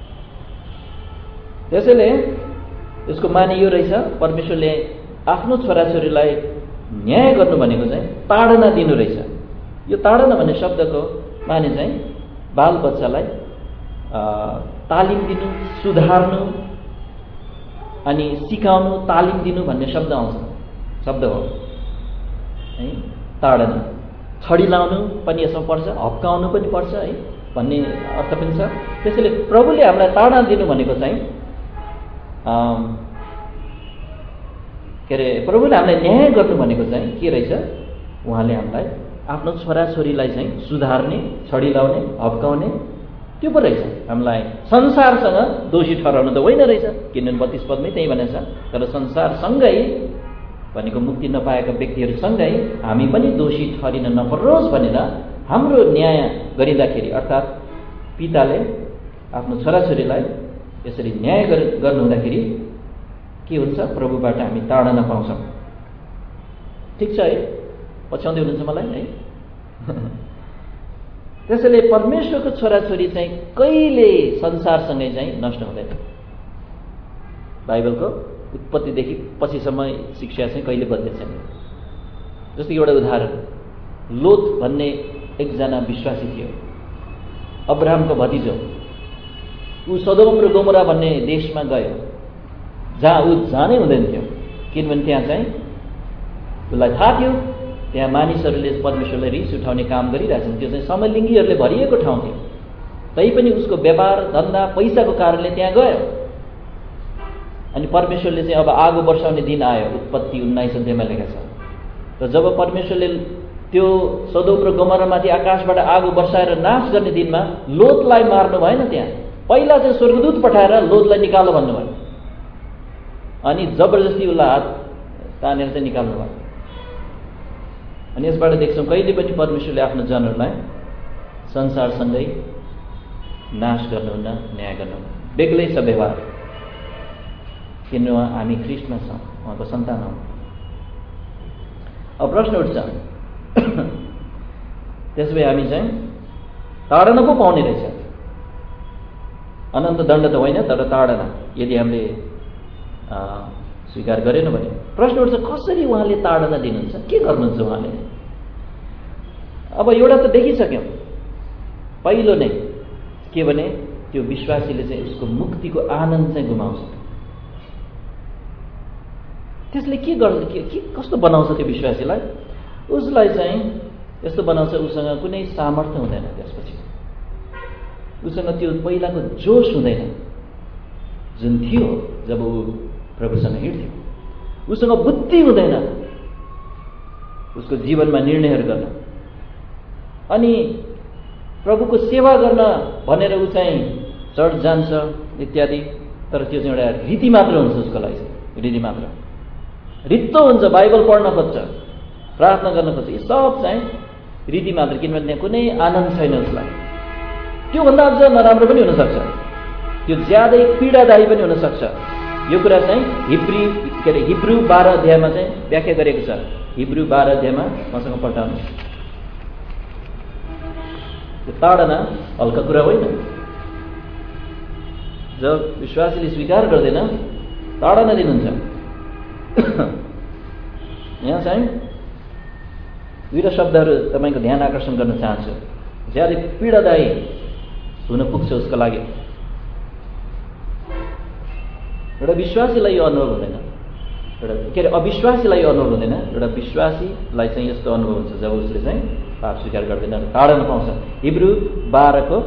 त्यसैले यसको माने यो रहेछ, परमेश्वरले आफ्नो छोराछोरीलाई न्याय गर्नु भनेको चाहिँ ताडना दिनु रहेछ। यो ताडना भन्ने शब्दको माने चाहिँ बाल बच्चालाई तालिम दिनु, सुधार्नु अनि सिकाउनु, तालिम दिनु भन्ने शब्द हो है। ताडना, छडी लाउनु पनि यसमा पर्छ, हप्काउनु पनि पर्छ है भन्ने अर्थ पनि छ। त्यसैले प्रभुले हामीलाई ताडना दिनु भनेको चाहिँ के अरे प्रभुले हामीलाई न्याय गर्नु भनेको चाहिँ के रहेछ? उहाँले हामीलाई आफ्नो छोराछोरीलाई चाहिँ सुधार्ने, छडी लाउने, हप्काउने, त्यो पो रहेछ। हामीलाई संसारसँग दोषी ठहराउनु त होइन रहेछ, किनभने 32 पदमै त्यही भनेको छ। तर संसारसँगै भनेको मुक्ति नपाएका व्यक्तिहरूसँगै हामी पनि दोषी ठहरिन नपरोस् भनेर हाम्रो न्याय गरिँदाखेरि, अर्थात् पिताले आफ्नो छोराछोरीलाई यसरी न्याय गर्नुहुँदाखेरि के हुन्छ? प्रभुबाट हामी ताडना पाउँछौँ। ठिक छ है? पछ्याउँदै हुनुहुन्छ मलाई है? त्यसैले परमेश्वरको छोराछोरी चाहिँ कहिले संसारसँगै चाहिँ नष्ट हुँदैन। बाइबलको उत्पत्तिदेखि पछिसम्म शिक्षा चाहिँ कहिले बदलेको छैन। जस्तो कि एउटा उदाहरण, लोत भन्ने एकजना विश्वासी थियो, अब्राहमको भतिजो। ऊ सदोम र गोमोरा भन्ने देशमा गयो जहाँ ऊ जानै हुँदैन थियो, किनभने त्यहाँ चाहिँ उसलाई थाहा थियो त्यहाँ मानिसहरूले परमेश्वरलाई रिस उठाउने काम गरिरहेछन्। त्यो चाहिँ समलिङ्गीहरूले भरिएको ठाउँ थियो। तैपनि उसको व्यापार धन्दा पैसाको कारणले त्यहाँ गयो। अनि परमेश्वरले चाहिँ अब आगो वर्षाउने दिन आयो, उत्पत्ति 19 अध्यायमा लेखेको छ। र जब परमेश्वरले त्यो सदोम र गोमोरामाथि आकाशबाट आगो वर्षाएर नाश गर्ने दिनमा लोतलाई मार्नु भएन। त्यहाँ पहिला चाहिँ स्वर्गदूत पठाएर लोतलाई निकाल्नु भन्नुभयो, अनि जबरजस्ती उसलाई हात तानेर चाहिँ निकाल्नु भयो। अनि यसबाट देख्छौँ कहिले पनि परमेश्वरले आफ्नो जनहरूलाई संसारसँगै नाश गर्नुहुन्न, न्याय गर्नुहुन्न। बेग्लै छ व्यवहार, किनभने हामी ख्रिस्टमा छौँ, उहाँको सन्तान हौँ। अब प्रश्न उठ्छ, त्यसभए हामी चाहिँ ताडना पो पाउने रहेछ। अनन्त दण्ड त होइन, तर ताडना यदि हामीले स्वीकार गरेन भने। प्रश्न उठ्छ, कसरी उहाँले ताडना दिनुहुन्छ? के गर्नुहुन्छ उहाँले? अब एउटा त देखिसक्यौँ, पहिलो नै के भने त्यो विश्वासीले चाहिँ उसको मुक्तिको आनन्द चाहिँ गुमाउँछ। त्यसले के गर्छ? के कस्तो बनाउँछ त्यो विश्वासीलाई? उसलाई चाहिँ यस्तो बनाउँछ, उसँग कुनै सामर्थ्य हुँदैन। त्यसपछि उसँग त्यो पहिलाको जोस हुँदैन जुन थियो जब ऊ प्रभुसँग हिँड्थ्यो। उसँग बुद्धि हुँदैन उसको जीवनमा निर्णयहरू गर्न, अनि प्रभुको सेवा गर्न भनेर ऊ चाहिँ चर्च जान्छ इत्यादि। तर त्यो चाहिँ एउटा रीति मात्र हुन्छ उसको लागि, रीति मात्र। रित्तो हुन्छ, बाइबल पढ्न खोज्छ, प्रार्थना गर्न खोज्छ, यी सब चाहिँ रीति मात्र, किनभने त्यहाँ कुनै आनन्द छैन उसलाई। त्योभन्दा अझ नराम्रो पनि हुनसक्छ, त्यो ज्यादै पीडादायी पनि हुनसक्छ। यो कुरा चाहिँ हिब्रू 12 अध्यायमा चाहिँ व्याख्या गरेको छ। हिब्रू 12 अध्यायमा मसँग पल्टाउनु। त्यो ताडना हल्का कुरा होइन। जब विश्वासीले स्वीकार गर्दैन ताडना दिनुहुन्छ। यहाँ चाहिँ दुईवटा शब्दहरू तपाईँको ध्यान आकर्षण गर्न चाहन्छु। ज्यादै पीडादायी हुन पुग्छ उसको लागि। एउटा विश्वासीलाई यो अनुभव हुँदैन, अविश्वासीलाई यो अनुभव हुँदैन। एउटा विश्वासीलाई चाहिँ यस्तो अनुभव हुन्छ जब उसले चाहिँ पाप स्वीकार गर्दैन, ताडना पाउँछ। हिब्रू 12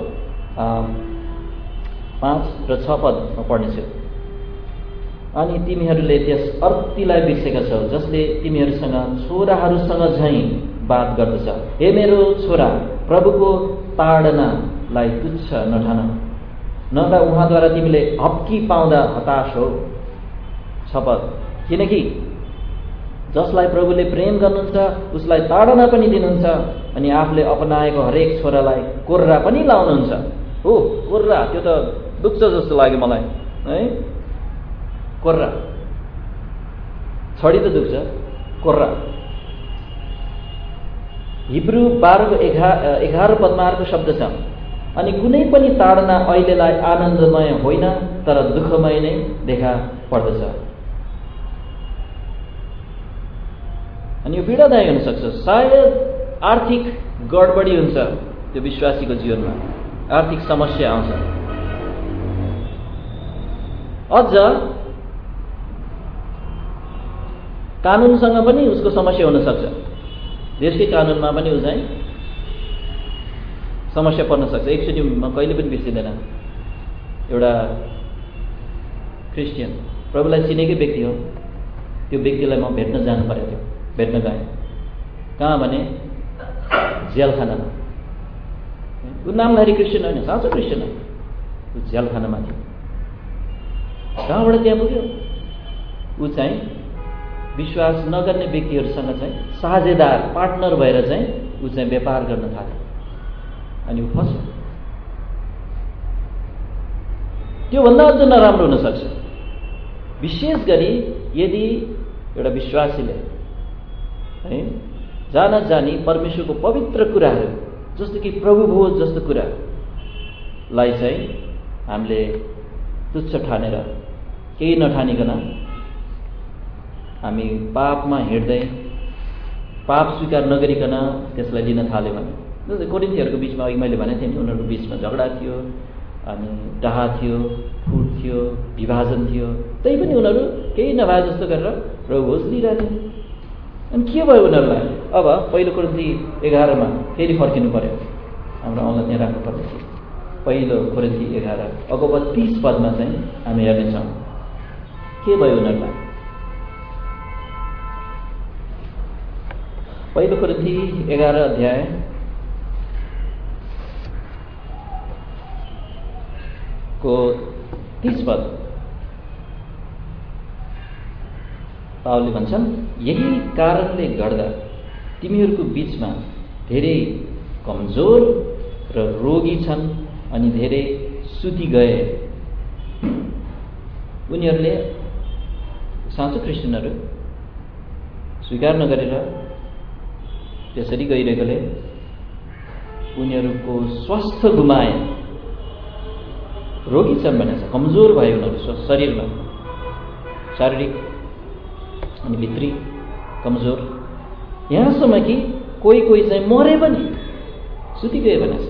5 र 6 पदमा पढ्नेछु। अनि तिमीहरूले त्यस अर्तीलाई बिर्सेका छौ जसले तिमीहरूसँग छोराहरूसँग झैँ बात गर्दछ। हे मेरो छोरा, प्रभुको ताडनालाई तुच्छ नठान, नभए उहाँद्वारा तिमीले हप्की पाउँदा हताश हो। 6 पद, किनकि जसलाई प्रभुले प्रेम गर्नुहुन्छ उसलाई ताडना पनि दिनुहुन्छ अनि आफूले अपनाएको हरेक छोरालाई कोर्रा पनि लाउनुहुन्छ। हो, कोर्रा, त्यो त दुख्छ जस्तो लाग्यो मलाई है। कोर्रा, छडी त दुख्छ, कोर्रा। हिब्रू 12:11 पदमा अर्को शब्द छ। अनि कुनै पनि ताडना अहिलेलाई आनन्दमय होइन तर दुःखमय नै देखा पर्दछ। अनि यो पीडादायी हुन सक्छ। सायद आर्थिक गडबडी हुन्छ त्यो विश्वासीको जीवनमा, आर्थिक समस्या आउँछ। अझ कानुनसँग पनि उसको समस्या हुन सक्छ। देशकै कानुनमा पनि उ चाहिँ समस्या पर्न सक्छ। एकचोटि म कहिले पनि बिर्सिँदैन, एउटा क्रिस्चियन प्रभुलाई चिनेकै व्यक्ति हो। त्यो व्यक्तिलाई म भेट्न जानु परेको थियो, भेट्न गएँ। कहाँ भने जेलखानामा। ऊ नामधारी क्रिस्चियन होइन, साँचो क्रिस्चियन हो। ऊ जेलखानामा थियो। कहाँबाट त्यहाँ पुग्यो? ऊ चाहिँ विश्वास नगर्ने व्यक्तिहरूसँग चाहिँ साझेदार, पार्टनर भएर चाहिँ ऊ चाहिँ व्यापार गर्न थाल्यो अनि ऊ फस्यो। त्योभन्दा अझ नराम्रो हुन सक्छ। विशेष गरी यदि एउटा विश्वासीले है जान जानी परमेश्वरको पवित्र कुराहरू जस्तो कि प्रभुभोज जस्तो कुरालाई चाहिँ हामीले तुच्छ ठानेर केही नठानिकन हामी पापमा हिँड्दै पाप स्वीकार नगरिकन त्यसलाई लिन थाल्यौँ भने, जस्तै कोरिन्थीहरूको बिचमा अघि मैले भनेको थिएँ नि, उनीहरूको बिचमा झगडा थियो, अनि डाहा थियो, फुट थियो, विभाजन थियो, तै पनि उनीहरू केही नभए जस्तो गरेर प्रभुभोज लिइरहेको थियो। अनि के भयो उनीहरूलाई? अब पहिलो कोरिन्थी 11 फेरि फर्किनु पर्यो। हाम्रो औँला त्यहाँ राख्नुपर्ने थियो। पहिलो कोरिन्थी 11 अगोबा 30 पदमा चाहिँ हामी हेर्नेछौँ के भयो उनीहरूलाई। पहिलो कोरिन्थी 11 अध्याय को 30 पद पावलले भन्छन्, यही कारणले गर्दा तिमीहरूको बीचमा धेरै कमजोर र रोगी छन् अनि धेरै सुति गए। उनीहरूले साँचो क्रिस्चियनहरू स्वीकार नगरेर त्यसरी गइरहेकोले उनीहरूको स्वास्थ्य गुमाए, रोगी छन् भनेको छ, कमजोर भयो उनीहरू शरीरमा, शारीरिक अनि भित्री कमजोर, यहाँसम्म कि कोही कोही चाहिँ मरे पनि, सुति गए भनेको छ।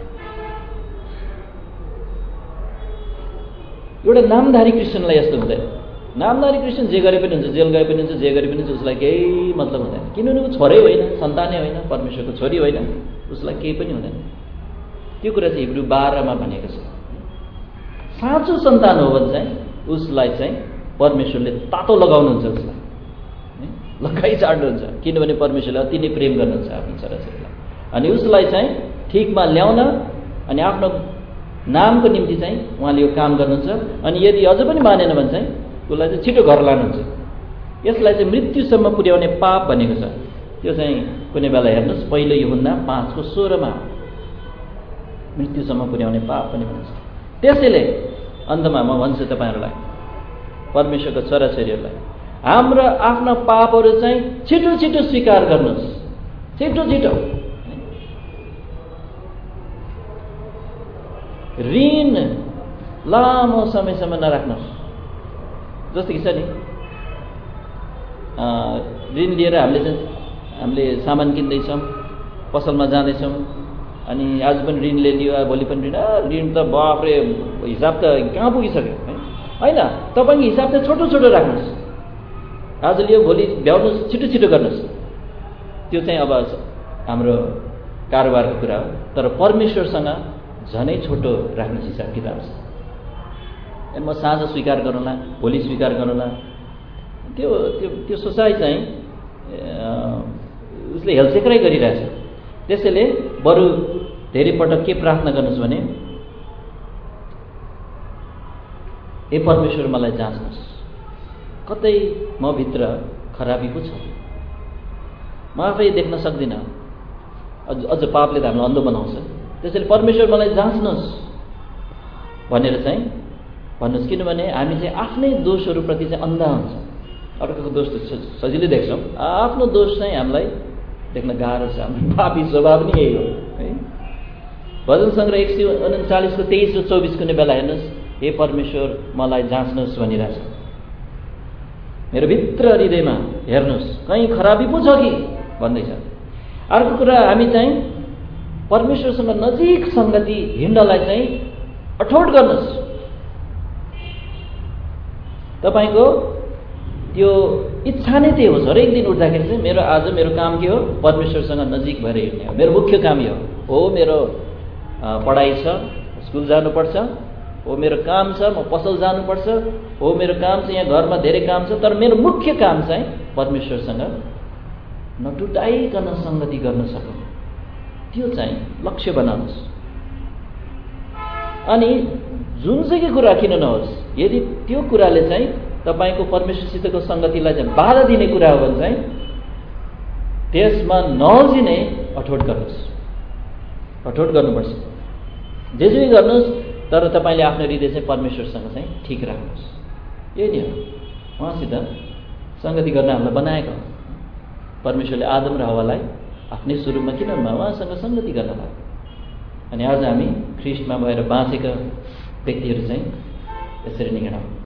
एउटा नामधारी क्रिस्चियनलाई यस्तो हुँदैन। नामधारी क्रिस्चियन जे गरे पनि हुन्छ, जेल गए पनि हुन्छ, जे गरे पनि हुन्छ, उसलाई केही मतलब हुँदैन, किनभने ऊ छोरै होइन, सन्तानै होइन, परमेश्वरको छोरी होइन, उसलाई केही पनि हुँदैन। त्यो कुरा चाहिँ हिब्रू 12 भनेको छ। साँचो सन्तान हो भने चाहिँ उसलाई चाहिँ परमेश्वरले तातो लगाउनुहुन्छ, उसलाई लगाइ चाड्नुहुन्छ, किनभने परमेश्वरले अति नै प्रेम गर्नुहुन्छ आफ्नो छोराछोरीलाई। अनि उसलाई चाहिँ ठिकमा ल्याउन अनि आफ्नो नामको निम्ति चाहिँ उहाँले यो काम गर्नुहुन्छ। अनि यदि अझ पनि मानेन भने चाहिँ उसलाई चाहिँ छिटो घर लानुहुन्छ। यसलाई चाहिँ मृत्युसम्म पुर्याउने पाप भनेको छ। त्यो चाहिँ कुनै बेला हेर्नुहोस् पहिलो यूहन्ना 5:16 मृत्युसम्म पुर्याउने पाप पनि भन्छ। त्यसैले अन्तमा म भन्छु तपाईँहरूलाई, परमेश्वरको छोराछोरीहरूलाई, हाम्रो आफ्ना पापहरू चाहिँ छिटो छिटो स्वीकार गर्नुहोस्, छिटो छिटो। ऋण लामो समयसम्म नराख्नुहोस्। जस्तो कि छ नि, ऋण लिएर हामीले सामान किन्दैछौँ, पसलमा जाँदैछौँ, अनि आज पनि ऋणले लियो, भोलि पनि ऋण त बाफ्रे हिसाब त कहाँ पुगिसक्यो होइन। तपाईँको हिसाब चाहिँ छोटो छोटो राख्नुहोस्। आज लियो भोलि भ्याउनुहोस्, छिटो छिटो गर्नुहोस्। त्यो चाहिँ अब हाम्रो कारोबारको कुरा हो। तर परमेश्वरसँग झनै छोटो राख्नुहोस् हिसाब किताब छ। म साँझ स्वीकार गरौँला, भोलि स्वीकार गरौँला, त्यो सोचाइ चाहिँ उसले हेलचेक्राइ गरिरहेछ। त्यसैले बरु धेरै पटक के प्रार्थना गर्नुहोस् भने, हे परमेश्वर मलाई जाँच्नुहोस्, कतै म भित्र खराबी पो छ, म आफै देख्न सक्दिनँ। अझ पापले त हामीलाई अन्धो बनाउँछ। त्यसैले परमेश्वर मलाई जाँच्नुहोस् भनेर चाहिँ भन्नुहोस्। किनभने हामी चाहिँ आफ्नै दोषहरूप्रति चाहिँ अन्धा हुन्छ। अर्कोको दोष त सजिलै देख्छौँ, आफ्नो दोष चाहिँ हामीलाई देख्न गाह्रो छ। हाम्रो पापी स्वभाव नि यही हो है। भजन सङ्ग्रह 139:23 र 24 कुनै बेला हेर्नुहोस्, हे परमेश्वर मलाई जाँच्नुहोस् भनिरहेछ। मेरो भित्र हृदयमा हेर्नुहोस्, कहीँ खराबी पो छ कि भन्दैछ। अर्को कुरा, हामी चाहिँ परमेश्वरसँग नजिक सङ्गति हिँड्नलाई चाहिँ अठोट गर्नुहोस्। तपाईँको त्यो इच्छा नै त्यही होस्। हरेक दिन उठ्दाखेरि चाहिँ आज मेरो काम के हो? परमेश्वरसँग नजिक भएर हिँड्ने हो। मेरो मुख्य काम यो हो। मेरो पढाइ छ, स्कुल जानुपर्छ, हो मेरो काम छ, म पसल जानुपर्छ, हो मेरो काम चाहिँ यहाँ घरमा धेरै काम छ। तर मेरो मुख्य काम चाहिँ परमेश्वरसँग नटुटाइकन सङ्गति गर्न सकौँ, त्यो चाहिँ लक्ष्य बनाउनुहोस्। अनि जुनसुकै कुरा किन नहोस्, यदि त्यो कुराले चाहिँ तपाईँको परमेश्वरसितको सङ्गतिलाई चाहिँ बाधा दिने कुरा हो भने चाहिँ त्यसमा नजिने अठोट गर्नुहोस्। अठोट गर्नुपर्छ। जे गर्नुहोस्, तर तपाईँले आफ्नो हृदय चाहिँ परमेश्वरसँग चाहिँ ठिक राख्नुहोस्। यही नै हो। उहाँसित सङ्गति गर्न हामीलाई बनाएको हो। परमेश्वरले आदम र हव्वालाई आफ्नै स्वरूपमा किन उहाँसँग सङ्गति गर्न लाग्यो। अनि आज हामी ख्रिस्टमा भएर बाँचेका व्यक्तिहरू चाहिँ यसरी नै हिँडौँ।